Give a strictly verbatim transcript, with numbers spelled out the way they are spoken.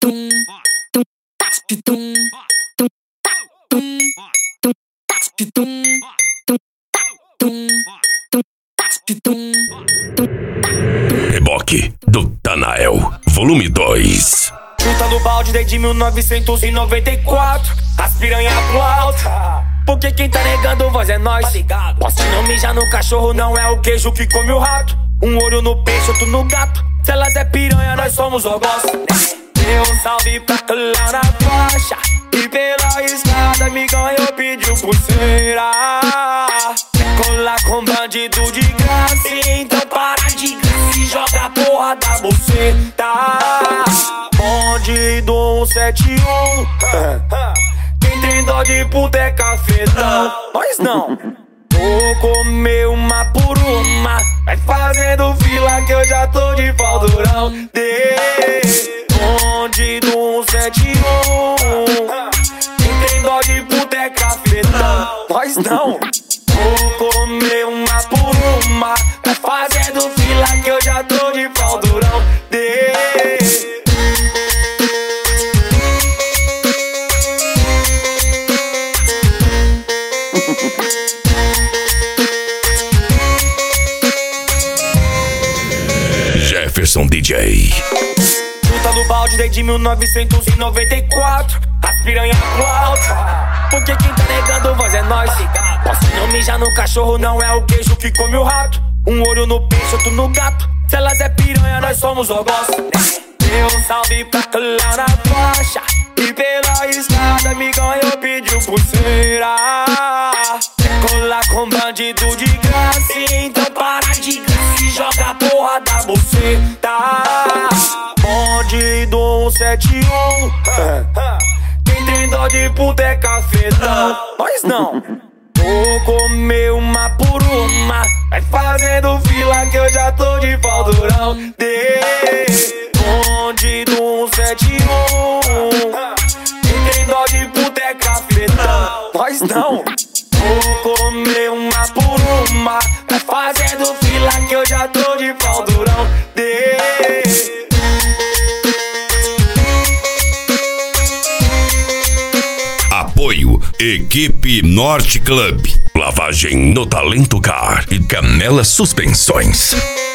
Reboque do Tanael, volume dois. Chuta no balde desde mil novecentos e noventa e quatro. As piranha pro alto, porque quem tá negando voz é nós. Posso não mijar no cachorro, não é o queijo que come o rato. Um olho no peixe, outro no gato. Se elas é piranha, nós somos ogós. Deu um salve pra tu lá na faixa, e pela escada me ganhou, pediu pulseira. Colar com bandido de graça, então para de graça e joga a porra da buceta. Bonde do cento e setenta e um, quem tem dó de puta é cafetão. Nós não. Vou comer uma por uma, vai fazendo fila que eu já tô de pau durão. De bonde do cento e setenta e um, quem tem dó de puta é cafetão. Nós não. Vou comer uma por uma, vai fazendo fila que eu já tô de pau durão. De Jefferson D J. Chuta no balde desde mil novecentos e noventa e quatro. As piranha pro alto, porque quem tá negando voz é nós. Posso não mijar no cachorro, não é o queijo que come o rato. Um olho no peixe, outro no gato. Se elas é piranha, nós somos ogós. Deu um salve pra tu lá na faixa, e pela escada me ganhou, pediu pulseira. Colar com bandido de graça, então para de graça e joga a porra da buceta. Bonde do cento e setenta e um, quem tem dó de puta é cafetão. Nós não. Vou comer uma por uma, vai fazendo fila que eu já tô de pau durão. De bonde do cento e setenta e um, quem tem dó de puta é cafetão. Nós não. Vou comer uma por uma, vai fazendo fila que eu já tô de pau durão. De Apoio Equipe Norte Club, lavagem no Talento Car e Canela Suspensões.